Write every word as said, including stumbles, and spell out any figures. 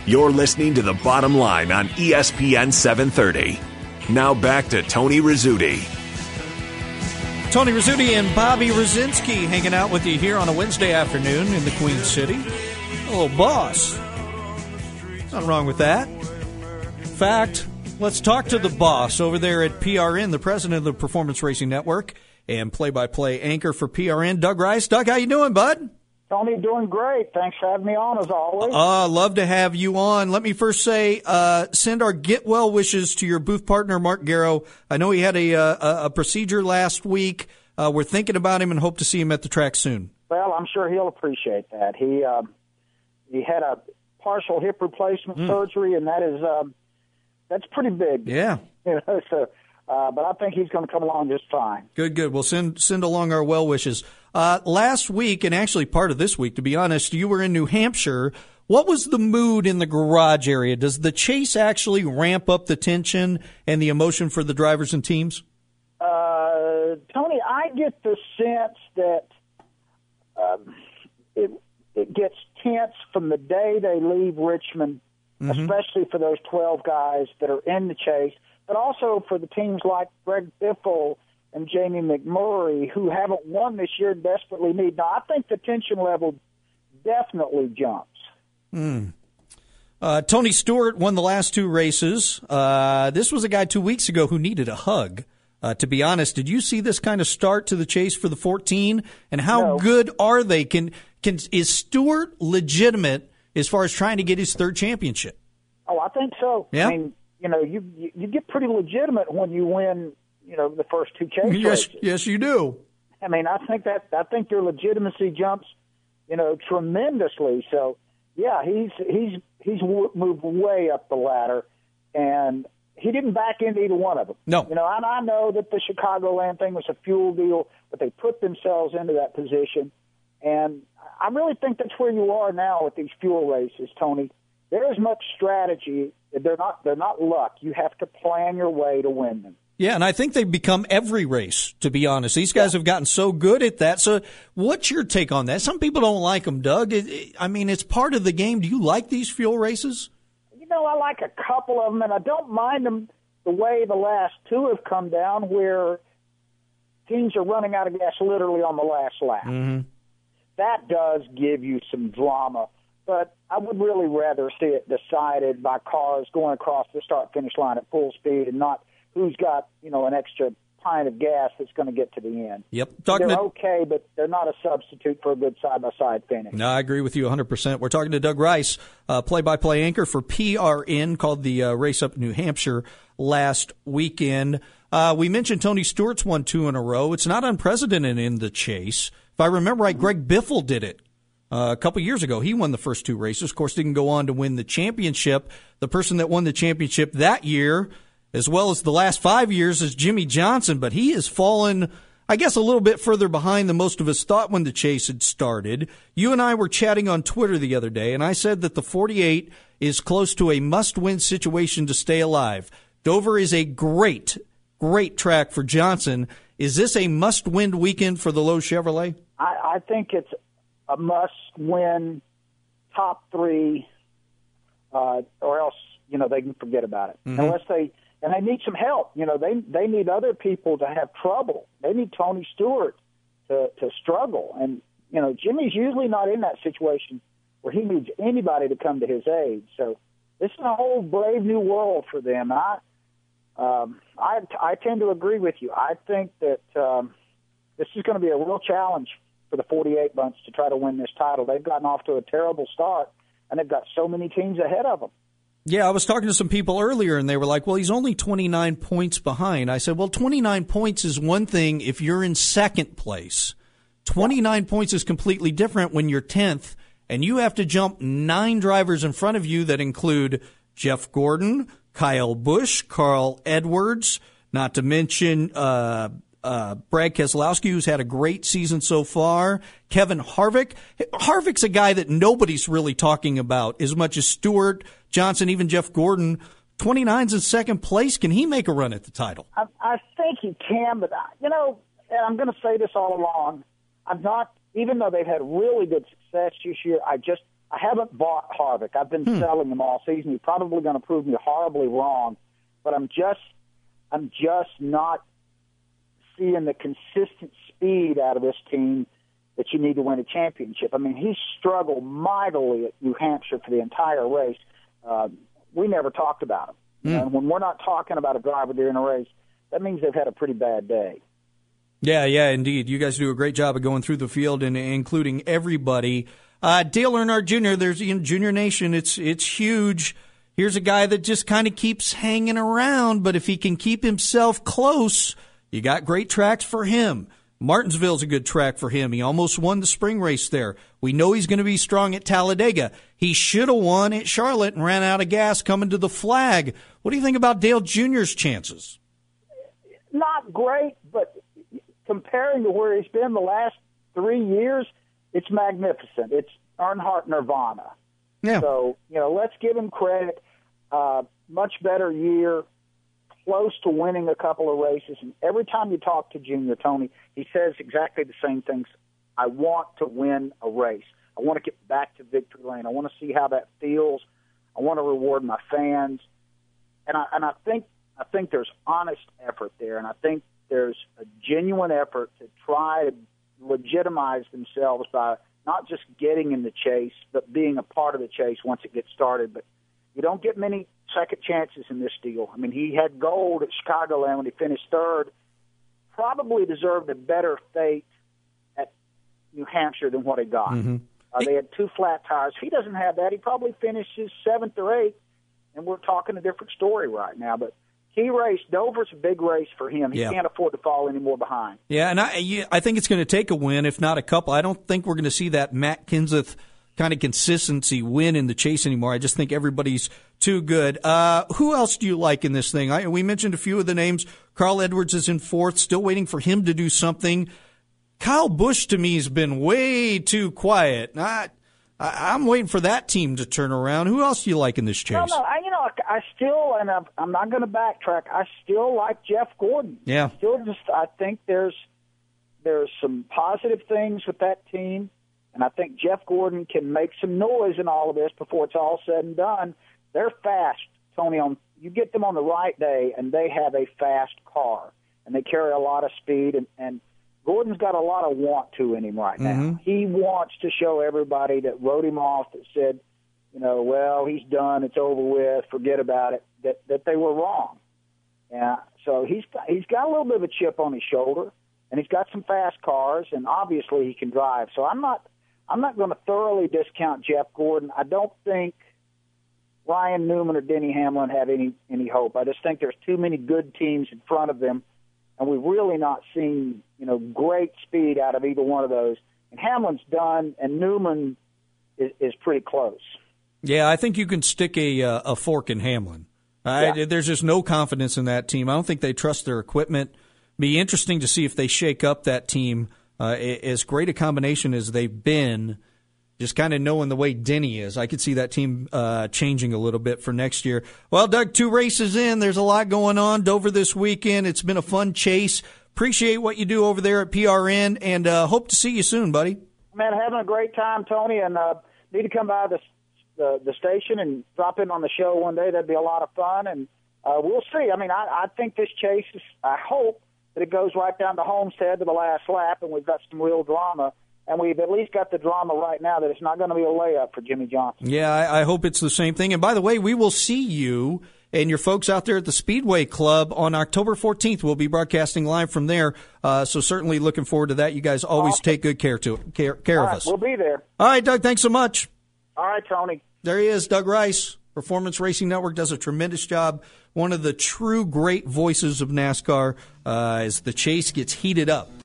You're listening to The Bottom Line on E S P N seven thirty. Now back to Tony Rizzuti. Tony Rizzuti and Bobby Rosinski hanging out with you here on a Wednesday afternoon in the Queen City. A little boss. Nothing wrong with that. In fact, let's talk to the boss over there at P R N, the president of the Performance Racing Network and play-by-play anchor for P R N, Doug Rice. Doug, how you doing, bud? Tony, doing great. Thanks for having me on, as always. Uh, love to have you on. Let me first say, uh, send our get well wishes to your booth partner, Mark Garrow. I know he had a, a, a procedure last week. Uh, we're thinking about him and hope to see him at the track soon. Well, I'm sure he'll appreciate that. He um, he had a partial hip replacement mm. surgery, and that is um, that's pretty big. Yeah. You know, so, uh, but I think he's going to come along just fine. Good, good. We'll send send along our well wishes. Uh, last week, and actually part of this week, to be honest, you were in New Hampshire. What was the mood in the garage area? Does the chase actually ramp up the tension and the emotion for the drivers and teams? Uh, Tony, I get the sense that um, it it gets tense from the day they leave Richmond, mm-hmm. especially for those twelve guys that are in the chase, but also for the teams like Greg Biffle and Jamie McMurray, who haven't won this year, desperately need. Now, I think the tension level definitely jumps. Mm. Uh, Tony Stewart won the last two races. Uh, this was a guy two weeks ago who needed a hug. Uh, to be honest, did you see this kind of start to the chase for the fourteen? And how no. good are they? Can can is Stewart legitimate as far as trying to get his third championship? Oh, I think so. Yeah. I mean, you know, you you get pretty legitimate when you win, you know, the first two chase yes, races. Yes, you do. I mean, I think that I think your legitimacy jumps, you know, tremendously. So, yeah, he's he's he's moved way up the ladder, and he didn't back into either one of them. No. You know, and I know that the Chicagoland thing was a fuel deal, but they put themselves into that position. And I really think that's where you are now with these fuel races, Tony. There is much strategy. They're not they're not luck. You have to plan your way to win them. Yeah, and I think they've become every race, to be honest. These guys yeah. have gotten so good at that. So what's your take on that? Some people don't like them, Doug. It, it, I mean, it's part of the game. Do you like these fuel races? You know, I like a couple of them, and I don't mind them the way the last two have come down, where teams are running out of gas literally on the last lap. Mm-hmm. That does give you some drama, but I would really rather see it decided by cars going across the start-finish line at full speed and not who's got, you know, an extra pint of gas that's going to get to the end. Yep. Talking they're to, okay, but they're not a substitute for a good side-by-side finish. No, I agree with you one hundred percent. We're talking to Doug Rice, uh, play-by-play anchor for P R N, called the uh, race up in New Hampshire last weekend. Uh, we mentioned Tony Stewart's won two in a row. It's not unprecedented in the chase. If I remember right, Greg Biffle did it uh, a couple years ago. He won the first two races. Of course, didn't go on to win the championship. The person that won the championship that year, as well as the last five years, is Jimmy Johnson, but he has fallen, I guess, a little bit further behind than most of us thought when the chase had started. You and I were chatting on Twitter the other day, and I said that the forty-eight is close to a must-win situation to stay alive. Dover is a great, great track for Johnson. Is this a must-win weekend for the Lowe's Chevrolet? I, I think it's a must-win top three, uh, or else, you know, they can forget about it. Mm-hmm. Unless they... And they need some help. You know, they they need other people to have trouble. They need Tony Stewart to, to struggle. And, you know, Jimmy's usually not in that situation where he needs anybody to come to his aid. So this is a whole brave new world for them. I um, I, I tend to agree with you. I think that um, this is going to be a real challenge for the forty-eight bunch to try to win this title. They've gotten off to a terrible start, and they've got so many teams ahead of them. Yeah, I was talking to some people earlier, and they were like, well, he's only twenty-nine points behind. I said, well, twenty-nine points is one thing if you're in second place. twenty-nine points is completely different when you're tenth, and you have to jump nine drivers in front of you that include Jeff Gordon, Kyle Busch, Carl Edwards, not to mention uh, uh, Brad Keselowski, who's had a great season so far, Kevin Harvick. Harvick's a guy that nobody's really talking about as much as Stewart, Johnson, even Jeff Gordon. twenty-nine's in second place. Can he make a run at the title? I, I think he can, but, you know, and I'm going to say this all along, I'm not, even though they've had really good success this year, I just, I haven't bought Harvick. I've been hmm. selling him all season. He's probably going to prove me horribly wrong, but I'm just, I'm just not seeing the consistent speed out of this team that you need to win a championship. I mean, he struggled mightily at New Hampshire for the entire race. Uh, we never talked about him. Mm. And when we're not talking about a driver during a race, that means they've had a pretty bad day. Yeah, yeah, indeed. You guys do a great job of going through the field and including everybody. Uh, Dale Earnhardt Junior, there's in Junior Nation, it's it's huge. Here's a guy that just kind of keeps hanging around, but if he can keep himself close, you got great tracks for him. Martinsville's a good track for him. He almost won the spring race there. We know he's going to be strong at Talladega. He should have won at Charlotte and ran out of gas coming to the flag. What do you think about Dale Junior's chances? Not great, but comparing to where he's been the last three years, it's magnificent. It's Earnhardt Nirvana. Yeah. So, you know, let's give him credit. Uh, much better year. Close to winning a couple of races, and every time you talk to Junior, Tony, he says exactly the same things. I want to win a race. I want to get back to victory lane. I want to see how that feels. I want to reward my fans, and I and I think I think there's honest effort there, and I think there's a genuine effort to try to legitimize themselves by not just getting in the chase, but being a part of the chase once it gets started. But you don't get many second chances in this deal. I mean, he had gold at Chicagoland when he finished third. Probably deserved a better fate at New Hampshire than what he got. Mm-hmm. Uh, they had two flat tires. If he doesn't have that, he probably finishes seventh or eighth, and we're talking a different story right now. But key race, Dover's a big race for him. He yeah. can't afford to fall any more behind. Yeah, and I, I think it's going to take a win, if not a couple. I don't think we're going to see that Matt Kenseth kind of consistency win in the chase anymore. I just think everybody's too good. Uh, who else do you like in this thing? I, we mentioned a few of the names. Carl Edwards is in fourth, still waiting for him to do something. Kyle Busch, to me, has been way too quiet. I, I, I'm waiting for that team to turn around. Who else do you like in this chase? No, no, I, you know, I, I still, and I'm, I'm not going to backtrack, I still like Jeff Gordon. Yeah. I still just, I think there's there's some positive things with that team. And I think Jeff Gordon can make some noise in all of this before it's all said and done. They're fast, Tony. On you get them on the right day, and they have a fast car, and they carry a lot of speed. And, and Gordon's got a lot of want to in him right now. Mm-hmm. He wants to show everybody that wrote him off, that said, you know, well, he's done, it's over with, forget about it, that that they were wrong. Yeah. So he's got, he's got a little bit of a chip on his shoulder, and he's got some fast cars, and obviously he can drive. So I'm not. I'm not going to thoroughly discount Jeff Gordon. I don't think Ryan Newman or Denny Hamlin have any, any hope. I just think there's too many good teams in front of them, and we've really not seen, you know, great speed out of either one of those. And Hamlin's done, and Newman is, is pretty close. Yeah, I think you can stick a uh, a fork in Hamlin. I, yeah. There's just no confidence in that team. I don't think they trust their equipment. Be interesting to see if they shake up that team. Uh, as great a combination as they've been, just kind of knowing the way Denny is, I could see that team uh, changing a little bit for next year. Well, Doug, two races in. There's a lot going on. Dover this weekend. It's been a fun chase. Appreciate what you do over there at P R N, and uh, hope to see you soon, buddy. Man, having a great time, Tony, and uh, need to come by the, the the station and drop in on the show one day. That'd be a lot of fun, and uh, we'll see. I mean, I, I think this chase is, I hope, that it goes right down to Homestead to the last lap, and we've got some real drama. And we've at least got the drama right now that it's not going to be a layup for Jimmy Johnson. Yeah, I, I hope it's the same thing. And by the way, we will see you and your folks out there at the Speedway Club on October fourteenth. We'll be broadcasting live from there. Uh, so certainly looking forward to that. You guys always awesome. take good care to care, care All of right, us. We'll be there. All right, Doug, thanks so much. All right, Tony. There he is, Doug Rice. Performance Racing Network does a tremendous job. One of the true great voices of NASCAR uh, as the chase gets heated up.